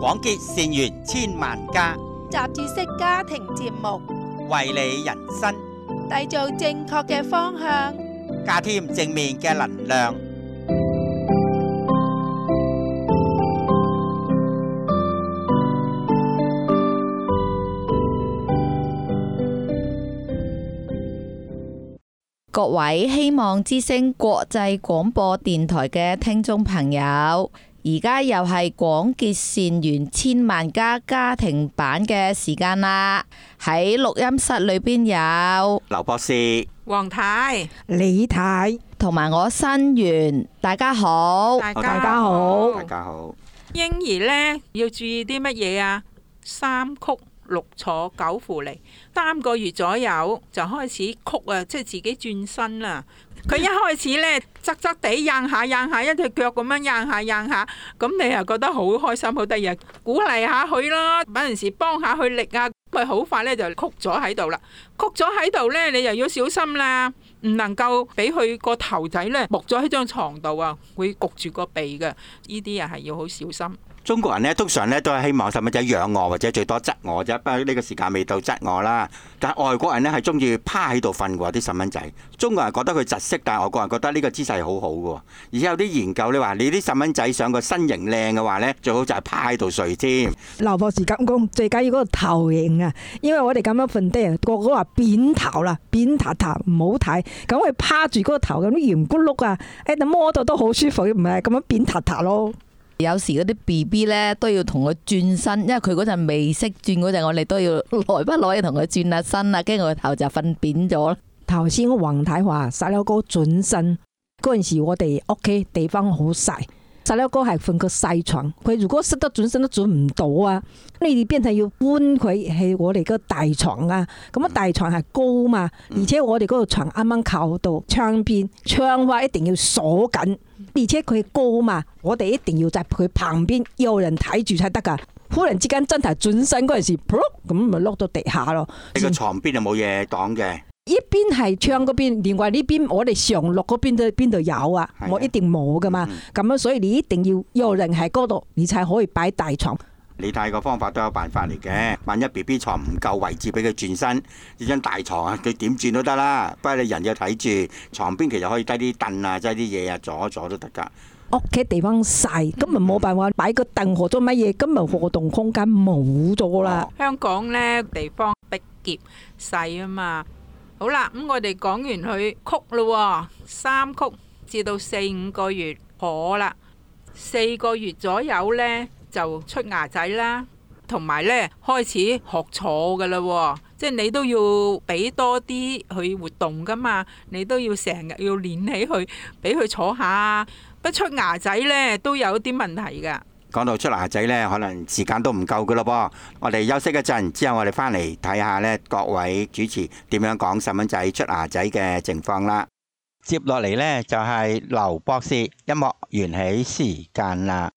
廣結善緣千萬家， 雜誌式家庭節目， 為你人生締造正確嘅方向， 加添正面嘅能量。 各位希望之聲國際廣播電台嘅聽眾朋友，而家又係廣結善緣千萬家家庭版嘅時間啦。喺錄音室裏邊有劉博士、 黃太、 李太同埋我新源，大家好。 大家好。 大家好。 嬰兒呢要注意啲乜嘢啊？三曲六坐九扶離，3個月左右就開始曲啊，即係自己轉身啦。佢一開始呢，側側地掟下掟下，一隻腳咁樣掟下掟下，咁你又覺得好開心好得意，鼓勵下佢啦，有陣時幫下佢力啊，佢好快呢就曲咗喺度啦。曲咗喺度呢，你又要小心啦，唔能夠俾佢個頭仔呢木咗喺張床度啊，會焗住個鼻嘅，呢啲又係要好小心。 中國人咧通常咧都係希望細蚊仔仰臥或者最多側臥啫，不過呢個時間未到側臥啦。但係外國人咧係中意趴喺度瞓喎啲細蚊仔。中國人覺得佢窒息，但係外國人覺得呢個姿勢好好嘅。而且有啲研究你話你啲細蚊仔想個身形靚嘅話咧，最好就係趴喺度睡添。 劉博士咁講，最緊要嗰個頭型啊，因為我哋咁樣瞓低啊，個個話扁頭啦，扁塌塌唔好睇。咁佢趴住嗰個頭咁啲圓咕碌啊，摸到都好舒服，唔係咁樣扁塌塌咯。 有時嗰啲 BB 咧都要同佢轉身，因為佢嗰陣未識轉嗰陣，我哋都要耐不耐同佢轉下身啊，跟住個頭就瞓扁咗。 頭先個黃太話細佬哥轉身嗰陣時，我哋屋企地方好細，細佬哥係瞓個細床，佢如果識得轉身都轉唔到啊！你哋變係要搬佢去我哋個大床啊，咁啊大床係高嘛，而且我哋嗰個床啱啱靠到窗邊，窗話一定要鎖緊。而且佢高嘛，我哋一定要在佢旁邊有人睇住才得噶。忽然之間真係轉身嗰陣時，咁咪落到地下咯。 你個床邊就冇嘢擋嘅， 一邊係窗嗰邊，另外呢邊我哋上落嗰邊度有啊，我一定冇噶嘛。咁樣所以你一定要有人喺嗰度，你才可以擺大床。 你睇個方法都有辦法嚟嘅。萬一 BB 床唔夠位置俾佢轉身，呢張大床啊，佢點轉都得啦。不過你人要睇住床邊，其實可以擠啲凳啊，擠啲嘢啊，阻一阻都得噶。 屋企地方細，咁咪冇辦法擺個凳學咗乜嘢，咁咪活動空間冇咗啦。 香港呢地方逼狹細啊嘛。好啦，咁我哋講完佢曲咯，3曲至到4、5個月可啦，4個月左右呢。就出牙仔啦，同埋咧開始學坐噶啦，即係你都要俾多啲去活動噶嘛，你都要成日要練起佢，俾佢坐下。不出牙仔咧都有啲問題噶。 講到出牙仔咧，可能時間都唔夠噶咯噃。我哋休息一陣之後，我哋翻嚟睇下咧各位主持點樣講細蚊仔出牙仔嘅情況啦。接落嚟咧就係劉博士音樂緣起時間啦。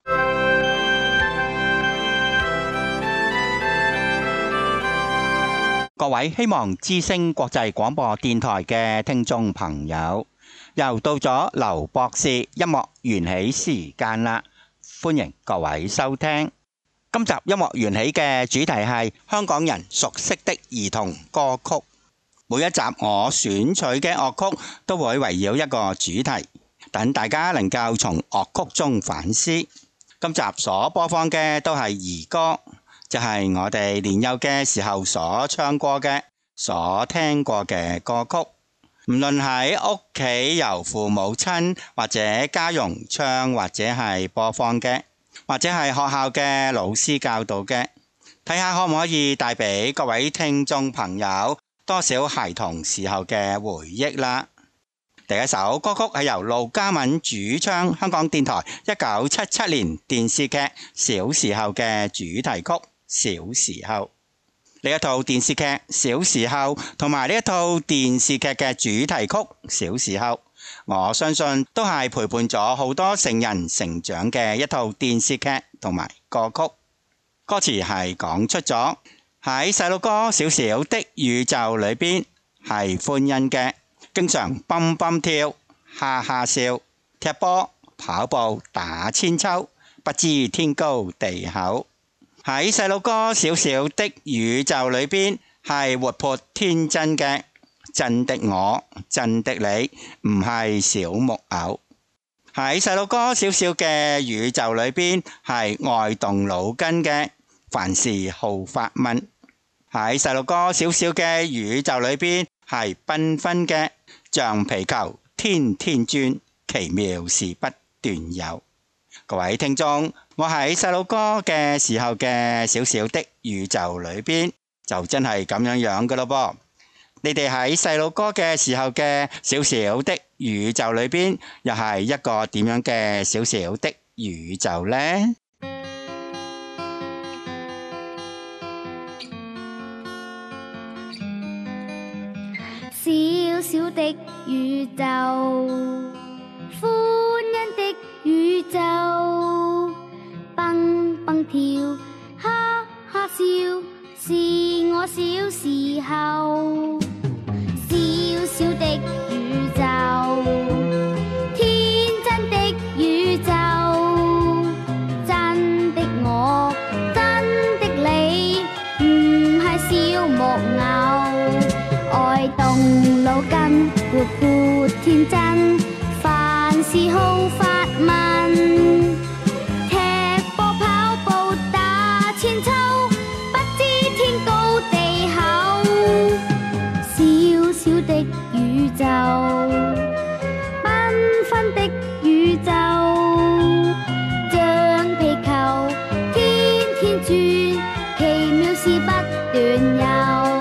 各位希望之聲國際廣播電台嘅聽眾朋友，又到咗劉博士音樂緣起時間啦，歡迎各位收聽。今集音樂緣起嘅主題係香港人熟悉的兒童歌曲。每一集我選取嘅樂曲都會圍繞一個主題，等大家能夠從樂曲中反思。今集所播放嘅都係兒歌，就係我哋年幼嘅時候所唱過嘅、所聽過嘅歌曲。唔論喺屋企由父母親或者家傭唱或者係播放嘅，或者係學校嘅老師教導嘅，睇下可唔可以帶俾各位聽眾朋友多少孩童時候嘅回憶啦。第一首歌曲係由盧嘉敏主唱，香港電台1977年電視劇《小時候》嘅主題曲《小時候》。呢一套電視劇《小時候》同埋呢一套電視劇嘅主題曲《小時候》，我相信都係陪伴咗好多成人成長嘅一套電視劇同埋歌曲。歌詞係講出咗喺細路哥小小的宇宙裏邊係歡欣嘅，經常蹦蹦跳、哈哈笑、踢波、跑步、打千秋，不知天高地厚。 喺細路哥小小的宇宙裏邊，係活潑天真嘅，真的我，真的你，唔係小木偶。喺細路哥小小嘅宇宙裏邊，係愛動腦筋嘅，凡事好發問。喺細路哥小小嘅宇宙裏邊，係繽紛嘅，橡皮球天天轉，奇妙事不斷有。各位聽眾，我喺細路哥嘅時候嘅小小的宇宙裏邊，就真係咁樣噶咯噃。你哋喺細路哥嘅時候嘅小小的宇宙裏邊，又係一個點樣嘅小小的宇宙呢？ 小小的宇宙，歡欣的宇宙，蹦蹦跳，哈哈笑，是我小時候。小小的宇宙，天真的宇宙，真的我，真的你，唔係小木偶。愛動腦筋，活潑天真，凡事好發問，踢波跑步打千秋，不知天高地厚。小小的宇宙，繽紛的宇宙，橡皮球天天轉，奇妙事不斷有。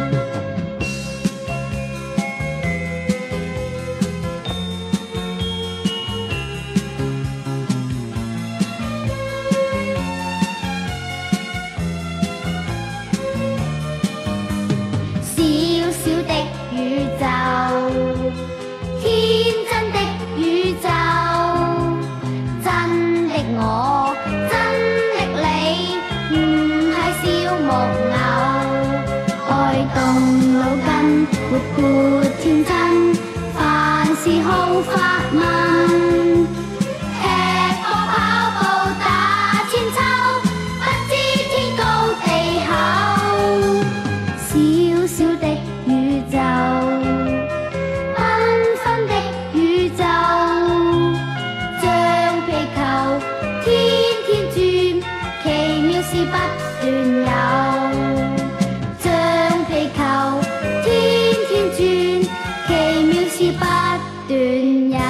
活潑天真，凡事好發問，踢波跑步打千秋，不知天高地厚。小小的宇宙，繽紛的宇宙，橡皮球天天轉，奇妙事不斷有。橡皮球天天轉，奇妙事不斷有。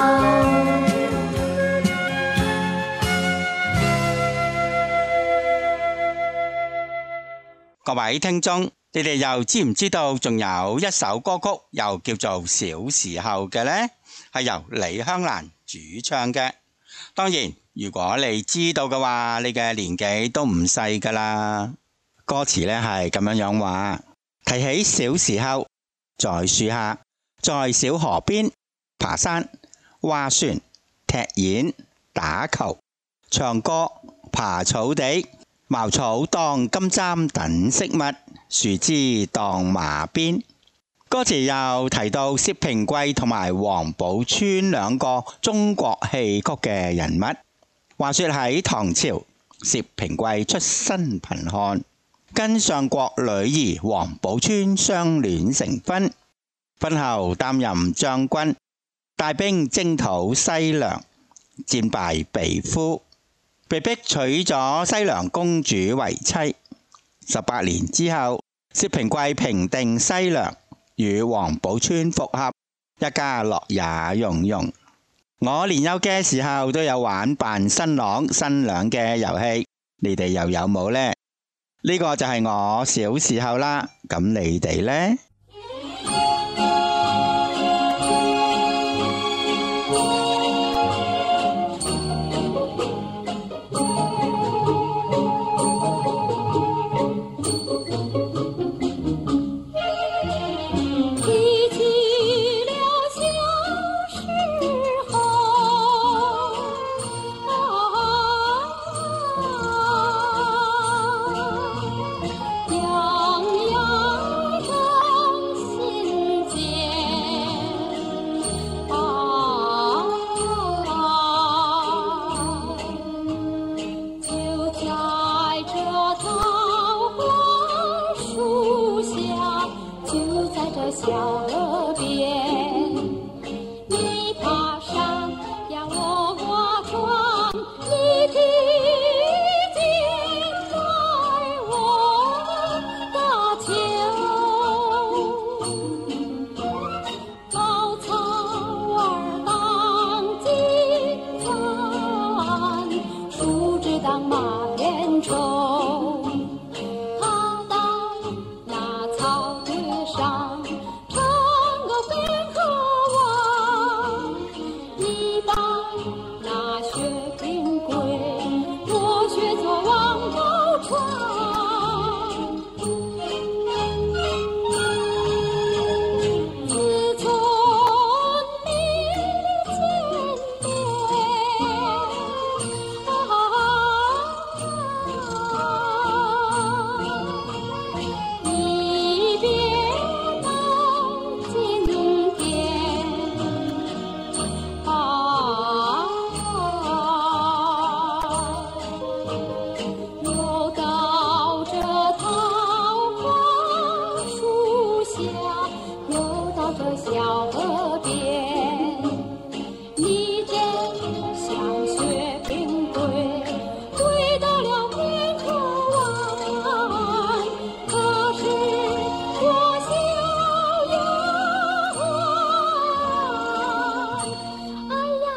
各位聽眾，你哋又知唔知道仲有一首歌曲又叫做《小時候》嘅呢？係由李香蘭主唱嘅。當然，如果你知道嘅話，你嘅年紀都唔細噶啦。歌詞呢係咁樣話：提起小時候，在樹下，在小河邊爬山、划船、踢毽、打球、唱歌、爬草地。茅草當金簪等飾物，樹枝當馬鞭。歌詞又提到薛平貴同埋王寶釧兩個中國戲曲嘅人物。話說喺唐朝，薛平貴出身貧寒，跟上國女兒王寶釧相戀成婚。婚後擔任將軍，帶兵征討西涼，戰敗被俘。被逼娶咗西涼公主為妻。18年之後，薛平貴平定西涼，與王寶釧復合，一家樂也融融。我年幼嘅時候都有玩扮新郎新娘嘅遊戲，你哋又有冇呢？呢個就係我小時候啦，咁你哋呢？ 河边，你爬上呀我划船，你听见在我大桥，稻草儿当金帆，树枝当马鞭抽。他到那草堆上唱个边河湾，你把那雪冰柜，我学做王宝钏。自从你见面，一别到今天，又到这桃花树下，又到这小河边，你真像雪冰柜，回到了边河湾，可是我逍遥哎呀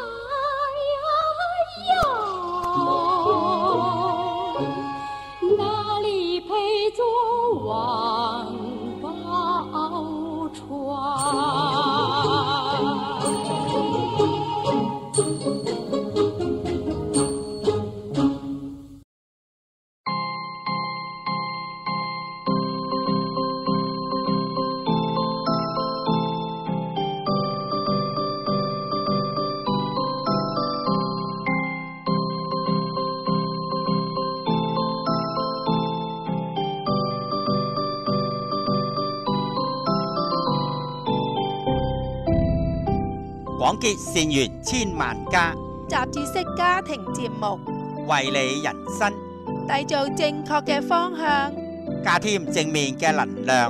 哪里配做王宝钏？ 廣結善緣千萬家， 雜誌式家庭節目， 為你人生締造正確嘅方向。 加添正面嘅能量。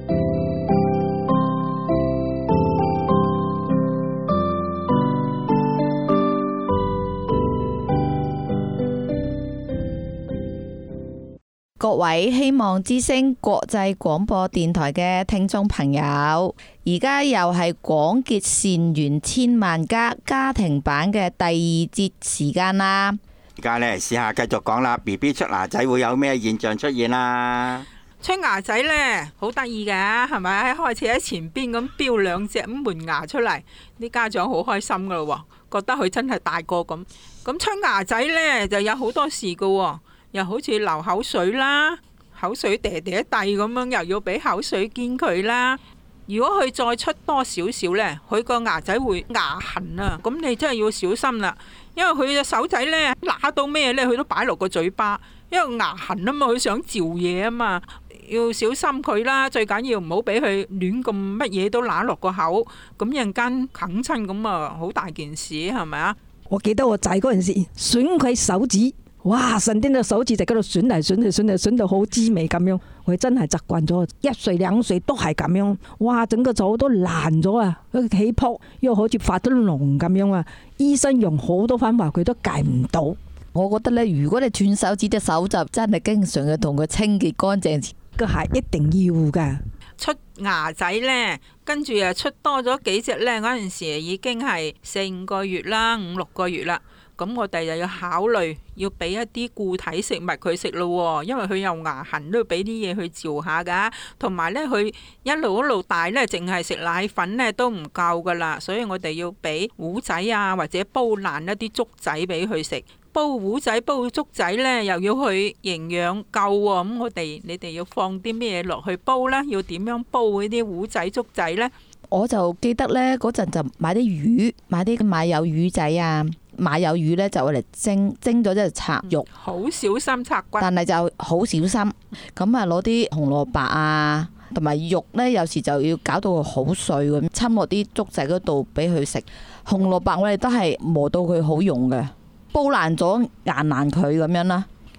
各位希望之聲國際廣播電台嘅聽眾朋友，而家又係廣結善緣千萬家家庭版嘅第2節時間啦。 而家咧試下繼續講啦 ，BB 出牙仔會有咩現象出現啦？ 出牙仔呢，好得意嘅，係咪？開始喺前邊咁飆2隻門牙出嚟，啲家長好開心噶咯，覺得佢真係大個咁。咁出牙仔呢，就有好多事噶。又好似流口水啦，口水嗲嗲地咁樣，又要俾口水堅佢啦。如果佢再出多少少呢，佢個牙仔會牙痕啊！咁你真係要小心啦，因為佢隻手仔呢，揦到咩呢，佢都擺落個嘴巴，因為牙痕啊嘛，佢想嚼嘢啊嘛，要小心佢啦。最緊要唔好俾佢亂咁乜嘢都揦落個口，咁陣間啃親咁啊，好大件事係咪啊？ 我記得我仔嗰陣時吮佢手指。哇！成天嘅手指就喺度吮嚟吮去，吮到好滋味咁樣。佢真係習慣咗，1歲2歲都係咁樣。哇！整個手都爛咗啊，起泡又好似發咗膿咁樣啊。醫生用好多方法，佢都戒唔到。 我覺得咧，如果你斷手指隻手就真係經常要同佢清潔乾淨， 個係一定要噶。 出牙仔呢，跟住又出多咗幾隻呢，嗰陣時已經係4、5個月啦，5、6個月啦。咁我哋就要考慮要俾一啲固體食物佢食咯，因為佢有牙痕，都要俾啲嘢去嚼下噶。同埋呢，佢一路大呢，淨係食奶粉呢都唔夠噶啦，所以我哋要俾糊仔啊，或者煲爛一啲粥仔俾佢食。煲糊仔、煲粥仔呢，又要佢營養夠喎。咁你哋要放啲咩落去煲呢？要點樣煲嗰啲糊仔、粥仔呢？ 我就記得呢嗰陣就買啲魚，買啲馬友魚仔啊。馬友魚呢就嚟蒸咗即係拆肉， 好小心拆骨， 但係就好小心。咁啊，攞啲紅蘿蔔啊，同埋肉呢，有時就要搞到佢好碎咁，侵落啲粥仔嗰度俾佢食。紅蘿蔔我哋都係磨到佢好溶嘅，煲爛咗硬爛佢咁樣啦。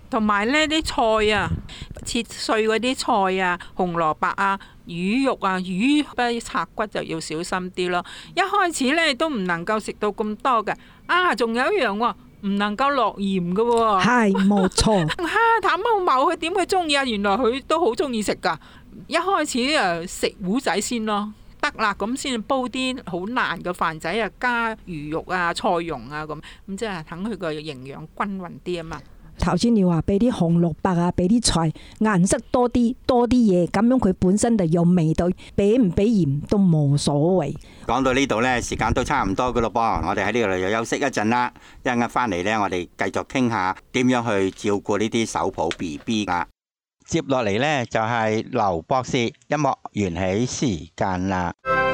同埋呢啲菜啊，切碎嗰啲菜啊，紅蘿蔔啊、魚肉啊、魚不拆骨就要小心啲咯。一開始呢都唔能夠食到咁多嘅。仲有一樣喎，唔能夠落鹽嘅喎。 係冇錯。 譚某某佢點會中意啊？原來佢都好中意食噶。一開始食糊仔先咯，得啦，咁先煲啲好爛嘅飯仔啊，加魚肉啊、菜蓉啊咁即係等佢個營養均勻啲啊嘛。 頭先你話俾啲紅蘿蔔啊，俾啲菜顏色多啲嘢，咁樣佢本身就有味道，俾唔俾鹽都冇所謂。 講到呢度呢，時間都差唔多噶咯噃，我哋喺呢度又休息一陣啦，一陣間翻嚟呢，我哋繼續傾下點樣去照顧呢啲手抱 BB 噶。接落嚟呢，就係劉博士音樂緣起時間啦。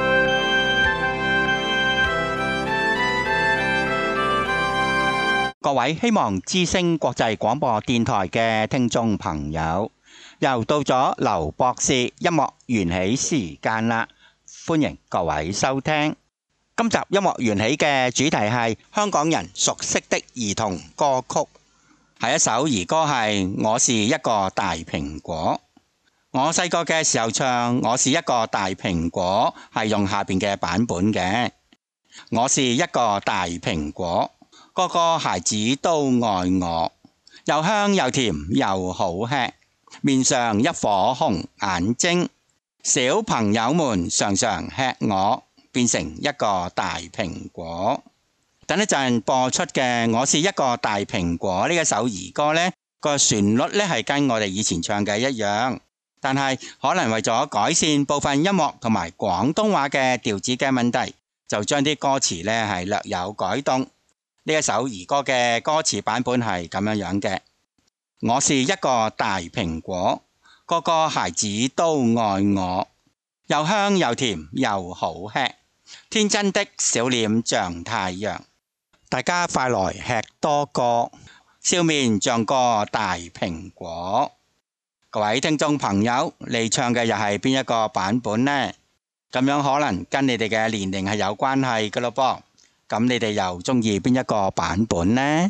各位希望之聲國際廣播電台嘅聽眾朋友，又到咗劉博士音樂緣起時間啦，歡迎各位收聽。今集音樂緣起嘅主題係香港人熟悉的兒童歌曲，係一首兒歌，係我是一個大蘋果。我細個嘅時候唱我是一個大蘋果，係用下邊嘅版本嘅。我是一個大蘋果，個個孩子都愛我，又香又甜又好吃，面上一顆紅眼睛，小朋友們常常吃我，變成一個大蘋果。等一陣播出嘅我是一個大蘋果呢一首兒歌呢，個旋律呢係跟我哋以前唱嘅一樣，但係可能為咗改善部分音樂同埋廣東話嘅調子嘅問題，就將啲歌詞呢係略有改動。呢一首兒歌嘅歌詞版本係咁樣樣嘅：我是一個大蘋果，個個孩子都愛我，又香又甜又好吃，天真的小臉像太陽，大家快來吃多個，笑面像個大蘋果。各位聽眾朋友，你唱嘅又係邊一個版本呢？咁樣可能跟你哋嘅年齡係有關係㗎咯噃。咁你哋又中意邊一個版本呢？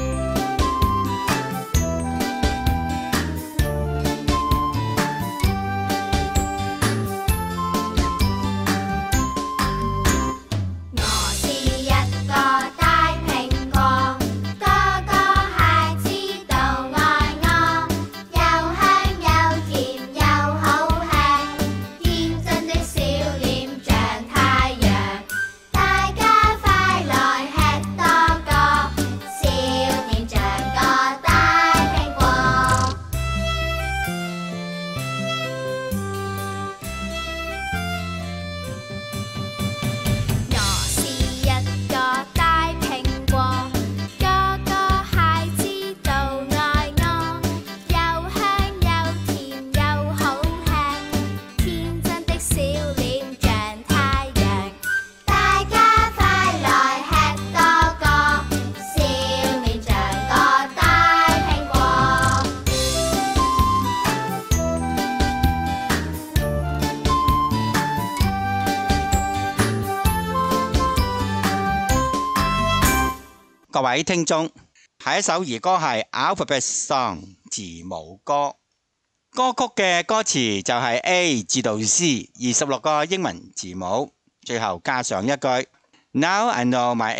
各位聽眾，下一首兒歌係 Alphabet Song 字母歌。歌曲嘅歌詞就係 A 至到 C 26個英文字母，最後加上一句 Now I know my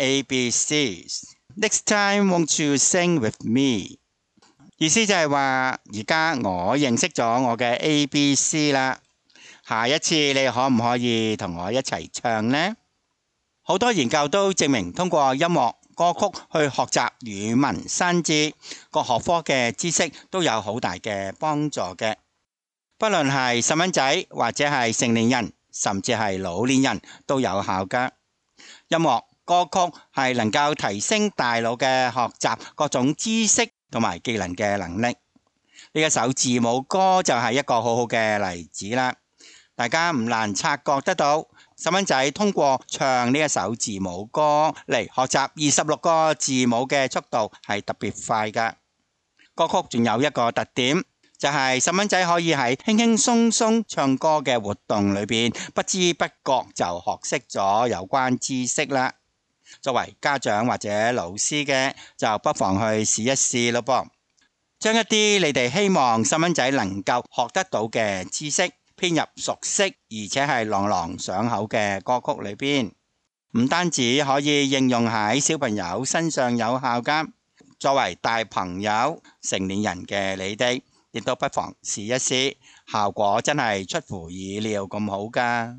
ABCs, next time won't you sing with me？ 意思就係話而家我認識咗我嘅 ABC 啦，下一次你可唔可以同我一齊唱呢？好多研究都證明通過音樂歌曲去學習語文生字，各學科嘅知識都有好大嘅幫助嘅。不論係細蚊仔或者係成年人，甚至係老年人都有效㗎。音樂歌曲係能夠提升大腦嘅學習各種知識同埋技能嘅能力。呢一首字母歌就係一個好好嘅例子啦。大家唔難察覺得到，細蚊仔通過唱呢一首字母歌嚟學習26個字母嘅速度係特別快㗎。歌曲仲有一個特點，就係細蚊仔可以喺輕輕鬆鬆唱歌嘅活動裏邊，不知不覺就學識咗有關知識啦。作為家長或者老師嘅，就不妨去試一試咯噃。 將一啲你哋希望細蚊仔能夠學得到嘅知識編入熟悉而且係朗朗上口嘅歌曲裏邊，唔單止可以應用喺小朋友身上有效㗎，作為大朋友成年人嘅你哋亦都不妨試一試，效果真係出乎意料咁好㗎。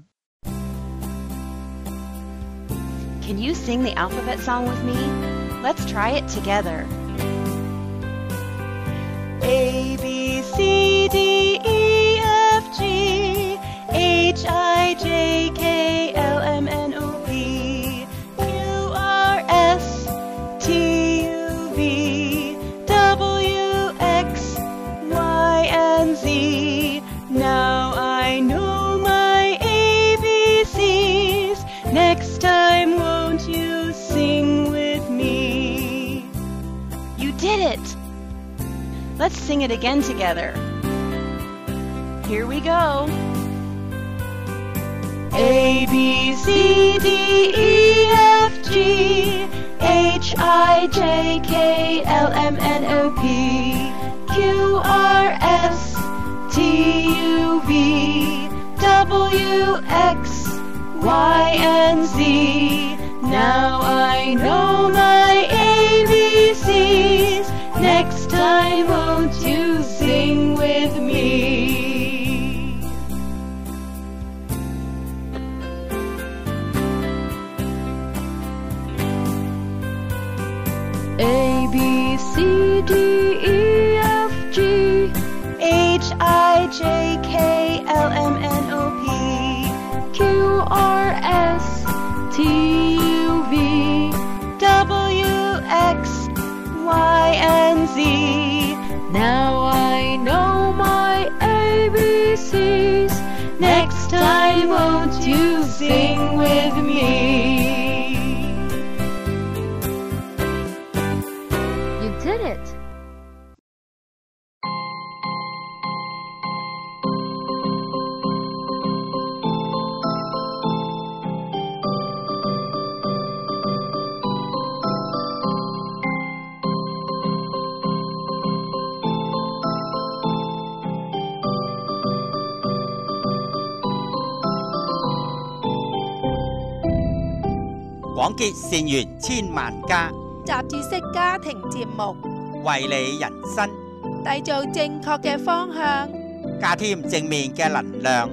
Can you sing the alphabet song with me? Let's try it together. A, B, C, D, E, F, G, H, I, J, K, L, M, N, O, P, Q, R, S, T, U, V, W, X, Y, and Z. Now I know my ABCs. Next time, won't you sing with me? You did it! Let's sing it again together. Here we go. A, B, C, D, E, F, G, H, I, J, K, L, M, N, O, P, Q, R, S, T, U, V, W, X, Y, and Z. Now I know my ABCs. Next time, won't you sing with me? A, B, C, D, E, F, G, H, I, J, K, L, M, N, O, P, Q, R, S, T, U, V, W, X, Y, and Z. Now I know my ABCs. Next time, won't you sing with me? You did it! 廣結善緣千萬家， 雜誌式家庭節目， 為你人生締造正確嘅方向。 加添正面嘅能量。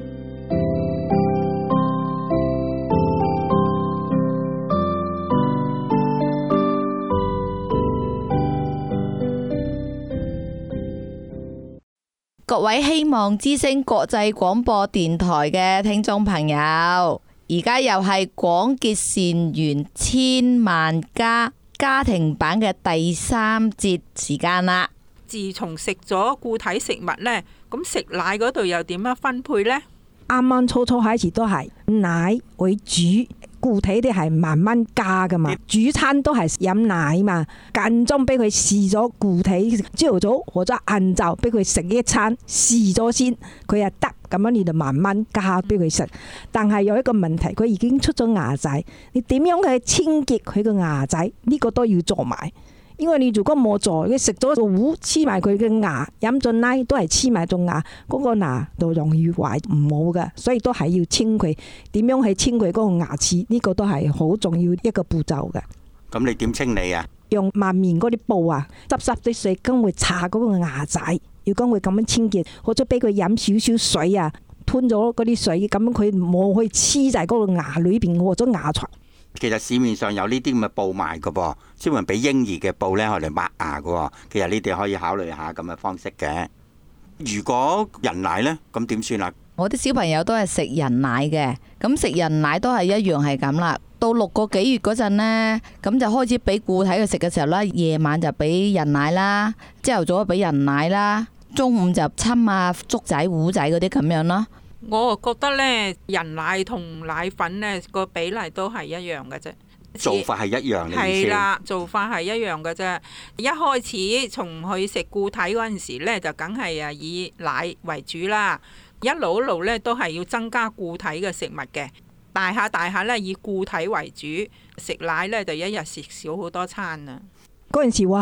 各位希望之聲國際廣播電台嘅聽眾朋友，而家又係廣結善緣千萬家家庭版嘅第3節時間啦。 自從食咗固體食物呢，咁食奶嗰度又點樣分配呢？ 啱啱初開始都係奶為主，固體啲係慢慢加噶嘛。主餐都係飲奶嘛，間中俾佢試咗固體，朝頭早或者晏晝俾佢食一餐試咗先，佢又得咁樣，你就慢慢加俾佢食。但係有一個問題，佢已經出咗牙仔，你點樣去清潔佢個牙仔？呢個都要做埋。因為你如果冇做，你食咗個糊黐埋佢嘅牙，飲咗奶都係黐埋咗牙，嗰個牙就容易壞唔好嘅，所以都係要清佢。點樣去清佢嗰個牙齒？呢個都係好重要一個步驟嘅。 咁你點清理啊？ 用萬面嗰啲布啊，濕濕啲水，跟會擦嗰個牙仔，要跟會咁樣清潔，或者俾佢飲少少水啊，吞咗嗰啲水，咁佢冇去黐在嗰個牙裏邊或者牙床。 其實市面上有呢啲咁嘅布賣嘅噃，專門俾嬰兒嘅布咧，我嚟抹牙嘅。其實你哋可以考慮下咁嘅方式嘅。如果人奶呢，咁點算啊？ 我啲小朋友都係食人奶嘅，咁食人奶都係一樣係咁啦。到6個幾月嗰陣呢，咁就開始俾固體佢食嘅時候啦，夜晚就俾人奶啦，朝頭早俾人奶啦，中午就親啊粥仔糊仔嗰啲咁樣咯。 我覺得呢，人奶同奶粉呢個比例都係一樣嘅啫， 做法係一樣嘅意思。 係啦，做法係一樣嘅啫。一開始從佢食固體嗰陣時呢，就梗係以奶為主啦。一路呢都係要增加固體嘅食物嘅。大下呢以固體為主，食奶呢就一日食少好多餐啊。 嗰陣時我係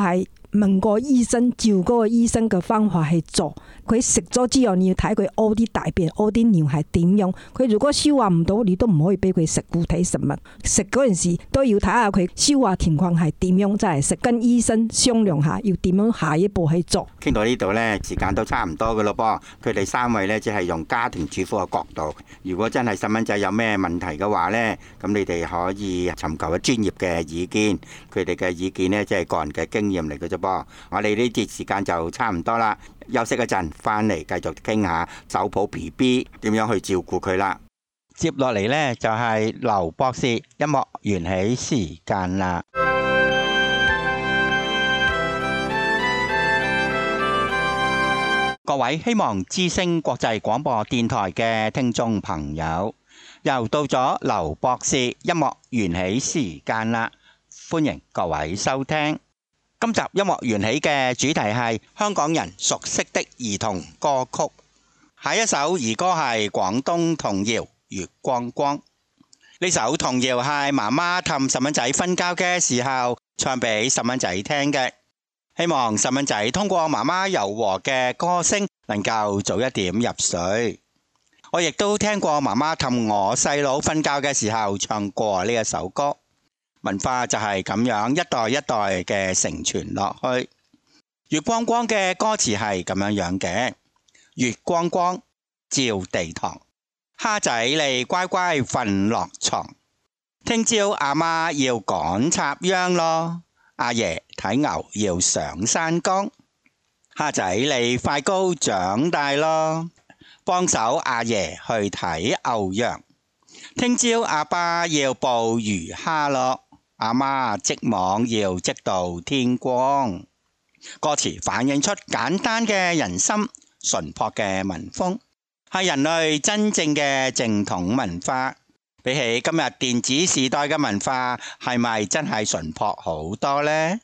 問過醫生，照嗰個醫生嘅方法去做。佢食咗之後，你要睇佢屙啲大便、屙啲尿係點樣。佢如果消化唔到，你都唔可以俾佢食固體食物。食嗰陣時都要睇下佢消化情況係點樣，真係食跟醫生商量下，要點樣下一步去做。 傾到呢度呢，時間都差唔多噶咯噃。佢哋三位呢，只係用家庭主婦嘅角度。如果真係細蚊仔有咩問題嘅話呢，咁你哋可以尋求專業嘅意見。佢哋嘅意見呢，即係個人嘅經驗嚟嘅啫噃。我哋呢節時間就差唔多啦，休息一陣，翻嚟繼續傾下手抱 BB 點樣去照顧佢啦。接落嚟呢，就係劉博士音樂緣起時間啦。各位希望之聲國際廣播電台嘅聽眾朋友，又到咗劉博士音樂緣起時間啦，歡迎各位收聽。今集音樂緣起嘅主題係香港人熟悉的兒童歌曲。下一首兒歌係廣東童謠《月光光》。呢首童謠係媽媽氹細蚊仔瞓覺嘅時候唱俾細蚊仔聽嘅，希望細蚊仔通過媽媽柔和嘅歌聲能夠早一點入睡。我亦都聽過媽媽氹我細佬瞓覺嘅時候唱過呢一首歌。文化就係咁樣一代一代嘅承傳落去。月光光嘅歌詞係咁樣嘅：月光光照地堂，蝦仔你乖乖瞓落床，聽朝阿媽要趕插秧咯，阿爺睇牛要上山崗，蝦仔你快高長大咯，幫手阿爺去睇牛羊，聽朝阿爸要捕魚蝦咯，阿媽織網要織到天光。歌詞反映出簡單嘅人心，淳樸嘅民風，係人類真正嘅正統文化。比起今日電子時代嘅文化，係咪真係淳樸好多呢？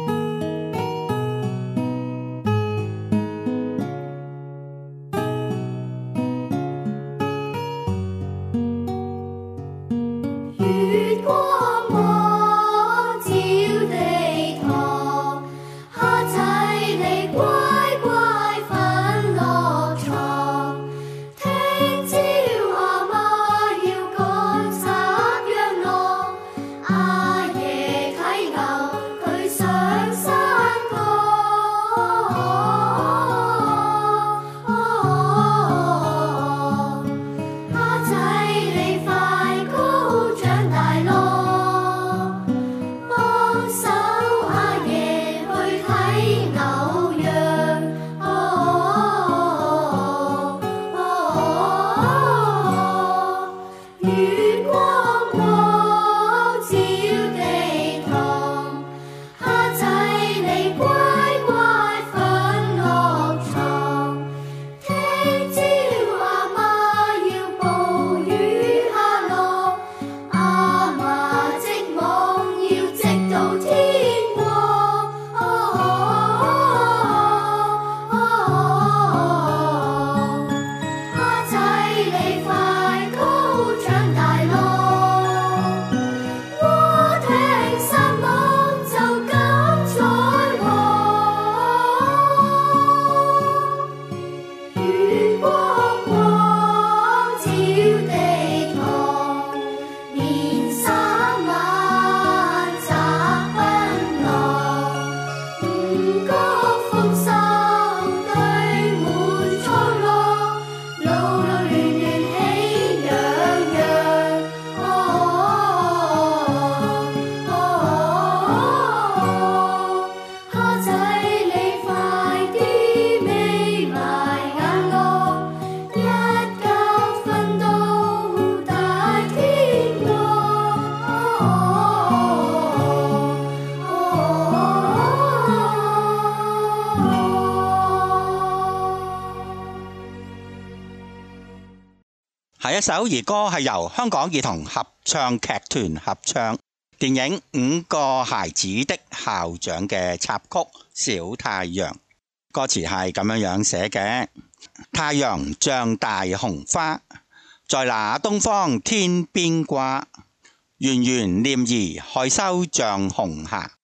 下一首兒歌係由香港兒童合唱劇團合唱電影《五個孩子的校長》嘅插曲《小太陽》。歌詞係咁樣寫嘅：太陽像大紅花，在那東方天邊掛，圓圓臉兒害羞像紅霞，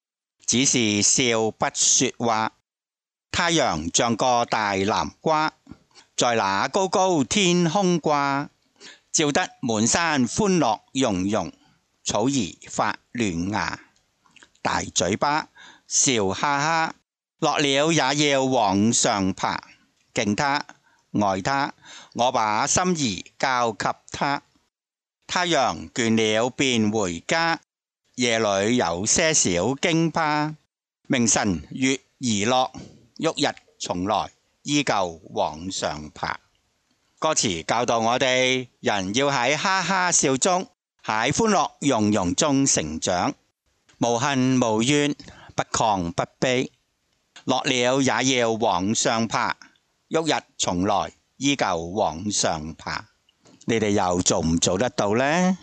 只是笑不說話。太陽像個大南瓜，在那高高天空掛，照得滿山歡樂融融，草兒發嫩芽。大嘴巴笑哈哈，落了也要往上爬。敬他愛他，我把心兒交給他。太陽倦了便回家，夜裏有些小驚怕。明晨月兒落，旭日重來，依舊往上爬。歌詞教導我哋，人要喺哈哈笑中，喺歡樂融融中成長，無恨無怨，不亢不卑。落了也要往上爬，旭日重來，依舊往上爬。你哋又做唔做得到呢？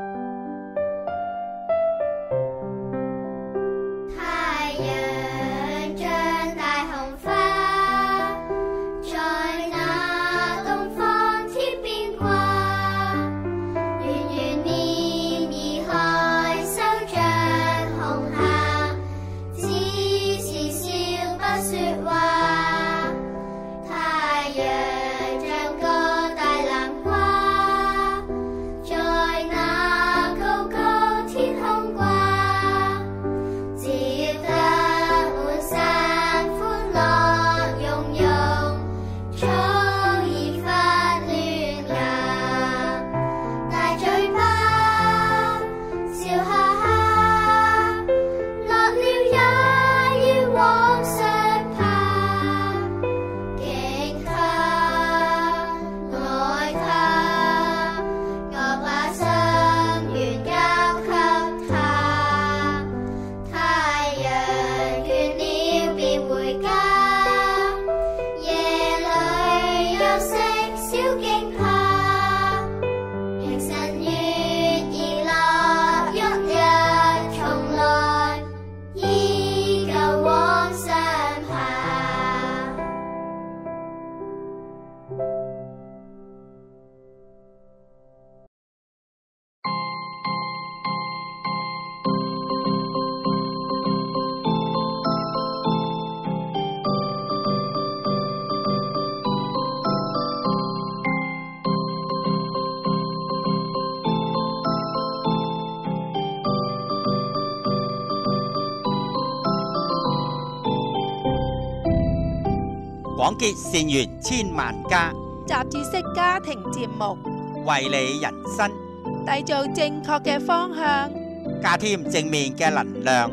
廣結善緣千萬家， 雜誌式家庭節目， 為你人生締造正確嘅方向， 加添正面嘅能量。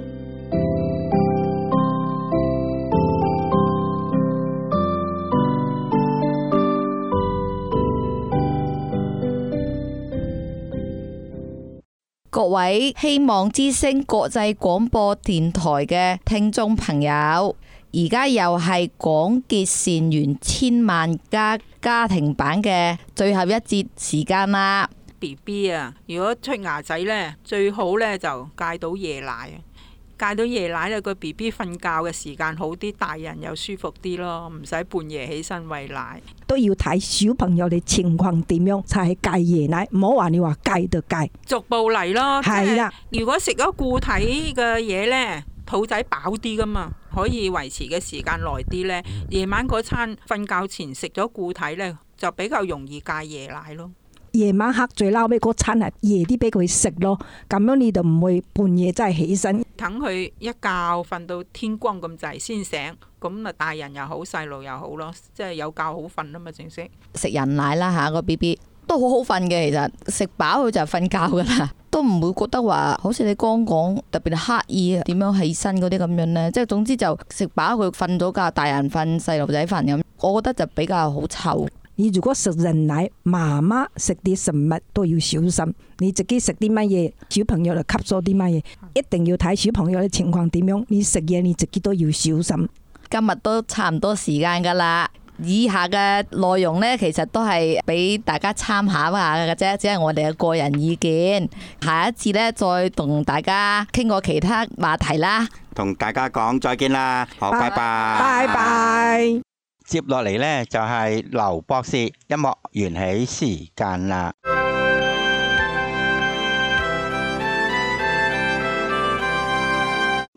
各位希望之聲國際廣播電台嘅聽眾朋友，而家又係廣結善緣千萬家家庭版嘅最後一節時間啦。 BB 啊，如果出牙仔呢，最好呢就戒到夜奶。戒到夜奶呢，個 BB 瞓覺嘅時間好啲，大人又舒服啲咯，唔使半夜起身餵奶。 都要睇小朋友嘅情況點樣，才係戒夜奶。唔好話你話戒就戒， 逐步嚟咯。 係啦， 如果食咗固體嘅嘢呢，肚仔飽啲噶嘛，可以維持嘅時間耐啲呢。夜晚嗰餐瞓覺前食咗固體呢，就比較容易戒夜奶咯。 夜晚黑最撈尾嗰餐係夜啲俾佢食咯，咁樣你就唔會半夜真係起身。 等佢一覺瞓到天光咁滯先醒，咁啊大人又好，細路又好咯，即係有覺好瞓啊嘛，正式食人奶啦嚇，個 BB 都好好瞓嘅，其實食飽佢就瞓覺噶啦，都唔會覺得話好似你剛講特別係刻意點樣起身嗰啲咁樣呢。即係總之就食飽佢瞓到覺，大人瞓細路仔瞓咁，我覺得就比較好湊。 你如果食人奶，媽媽食啲食物都要小心。你自己食啲乜嘢，小朋友就吸收啲乜嘢，一定要睇小朋友嘅情況點樣。你食嘢你自己都要小心。 今日都差唔多時間噶啦，以下嘅內容呢，其實都係俾大家參考下嘅啫，只係我哋嘅個人意見。下一次呢，再同大家傾過其他話題啦。 同大家講再見啦，好，拜拜， 拜拜。 接落嚟呢，就係劉博士音樂緣起時間啦。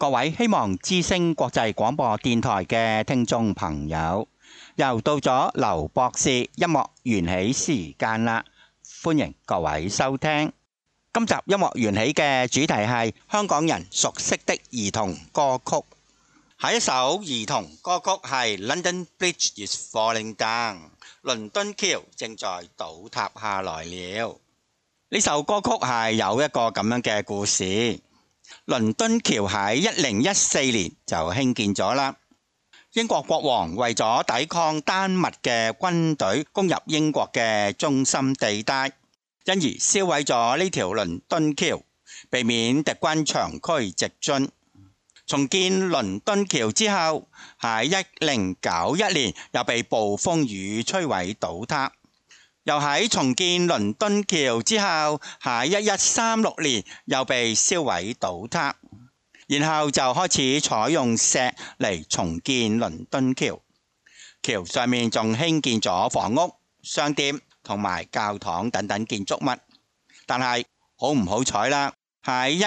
各位希望之聲國際廣播電台嘅聽眾朋友，又到咗劉博士音樂緣起時間啦，歡迎各位收聽。今集音樂緣起嘅主題係香港人熟悉的兒童歌曲。下一首兒童歌曲係 London Bridge is Falling Down， 倫敦橋正在倒塌下來了。呢首歌曲係有一個咁樣嘅故事。倫敦橋喺1014年就興建咗啦。英國國王為咗抵抗丹麥嘅軍隊攻入英國嘅中心地帶，因而燒毀咗呢條倫敦橋，避免敵軍長驅直進。重建倫敦橋之後，喺1091年又被暴風雨摧毀倒塌。又喺重建倫敦橋之後，喺1136年又被燒毀倒塌。然後就開始採用石嚟重建倫敦橋。橋上面仲興建咗房屋、商店同埋教堂等等建築物。但係好唔好彩啦，喺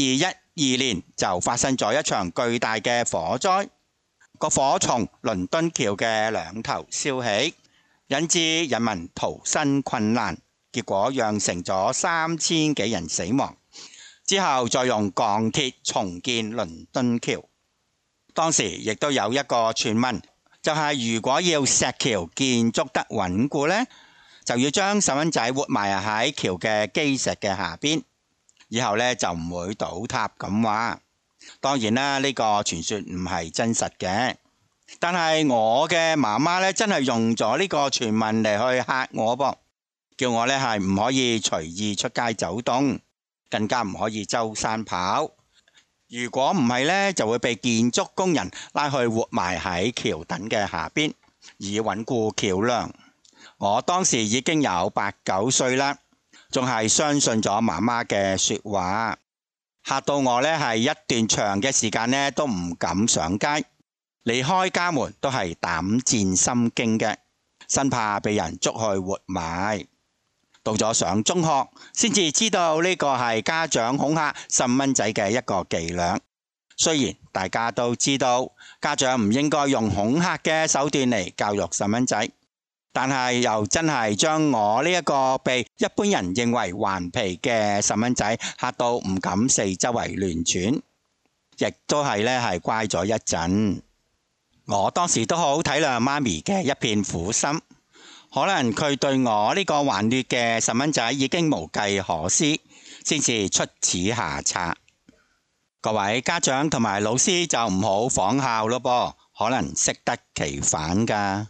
1212年就發生咗一場巨大嘅火災，個火從倫敦橋嘅兩頭燒起，引致人民逃生困難，結果釀成咗3000幾人死亡。之後再用鋼鐵重建倫敦橋。當時亦都有一個傳聞，就係如果要石橋建築得穩固呢，就要將細蚊仔活埋喺橋嘅基石嘅下邊，以後呢就唔會倒塌咁話。當然啦，呢個傳說唔係真實嘅。但係我嘅媽媽呢，真係用咗呢個傳聞嚟去嚇我噃，叫我呢係唔可以隨意出街走動，更加唔可以周山跑。如果唔係呢，就會被建築工人拉去活埋喺橋墩嘅下邊，以穩固橋樑。我當時已經有8、9歲啦，仲係相信咗媽媽嘅說話，嚇到我呢係一段長嘅時間呢都唔敢上街，離開家門都係膽戰心驚嘅，生怕被人捉去活埋。到咗上中學，先至知道呢個係家長恐嚇細蚊仔嘅一個伎倆。雖然大家都知道家長唔應該用恐嚇嘅手段嚟教育細蚊仔，但係又真係將我呢一個被一般人認為頑皮嘅細蚊仔嚇到唔敢四周圍亂轉，亦都係乖咗一陣。我當時都好體諒媽咪嘅一片苦心。可能佢對我呢個頑劣嘅細蚊仔已經無計可施，先至出此下策。各位家長同埋老師就唔好仿效咯噃，可能適得其反㗎。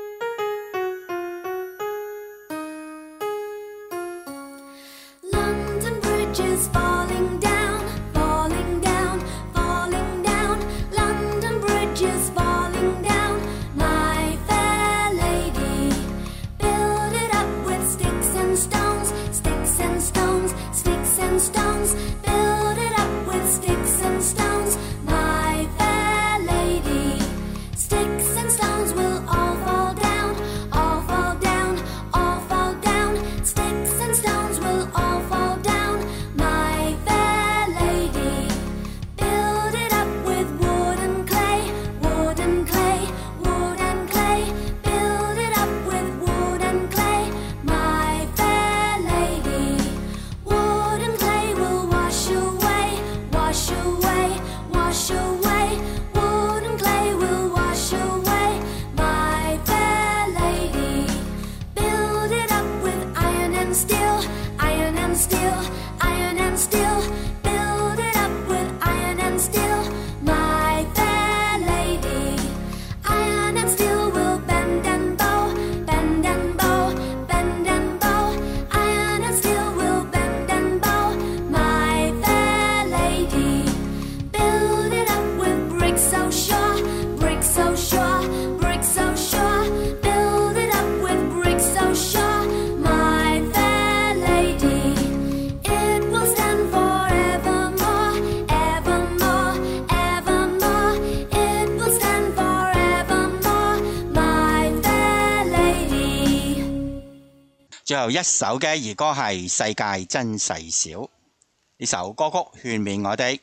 最後一首嘅兒歌係《世界真細小》。呢首歌曲勸勉我哋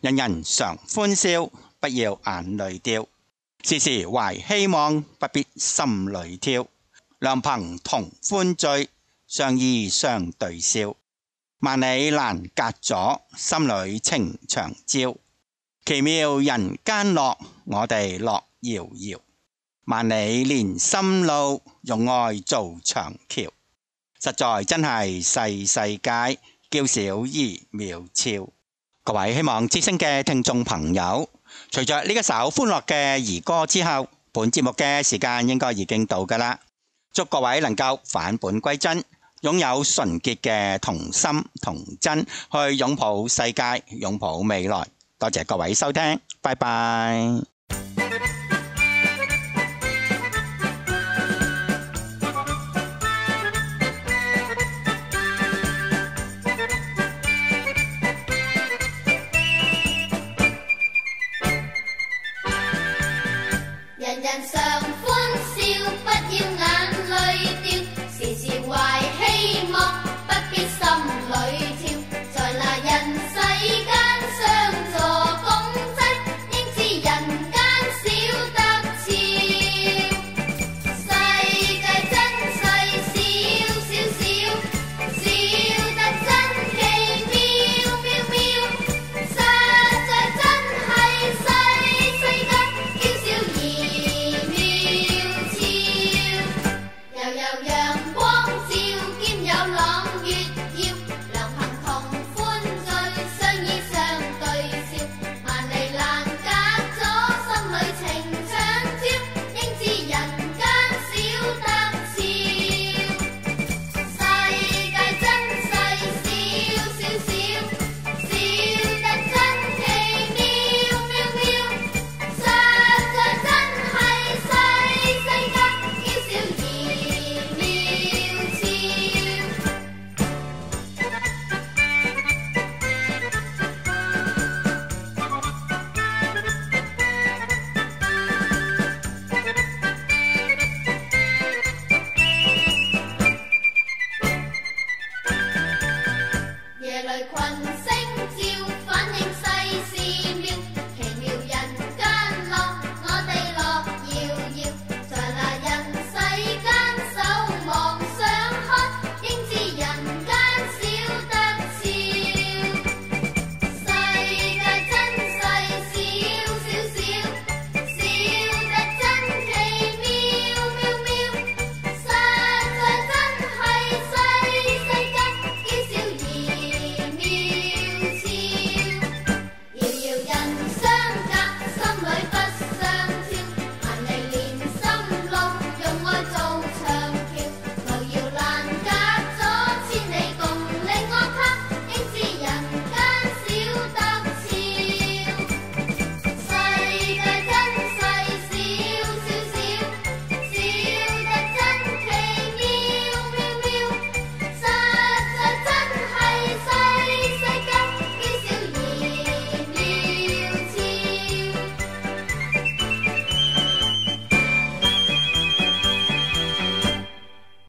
人人常歡笑，不要眼淚掉。時時懷希望，不必心裏挑。良朋同歡聚，相依相對笑。萬里難隔阻，心裏情長照。奇妙人間樂，我哋樂遙遙。萬里連心路，用愛做長橋。實在真係細世界，嬌小而妙俏。各位希望之聲嘅聽眾朋友，隨着呢一首歡樂嘅兒歌之後，本節目嘅時間應該已經到㗎啦。祝各位能夠返本歸真，擁有純潔嘅童心童真，去擁抱世界，擁抱未來。多謝各位收聽，拜拜。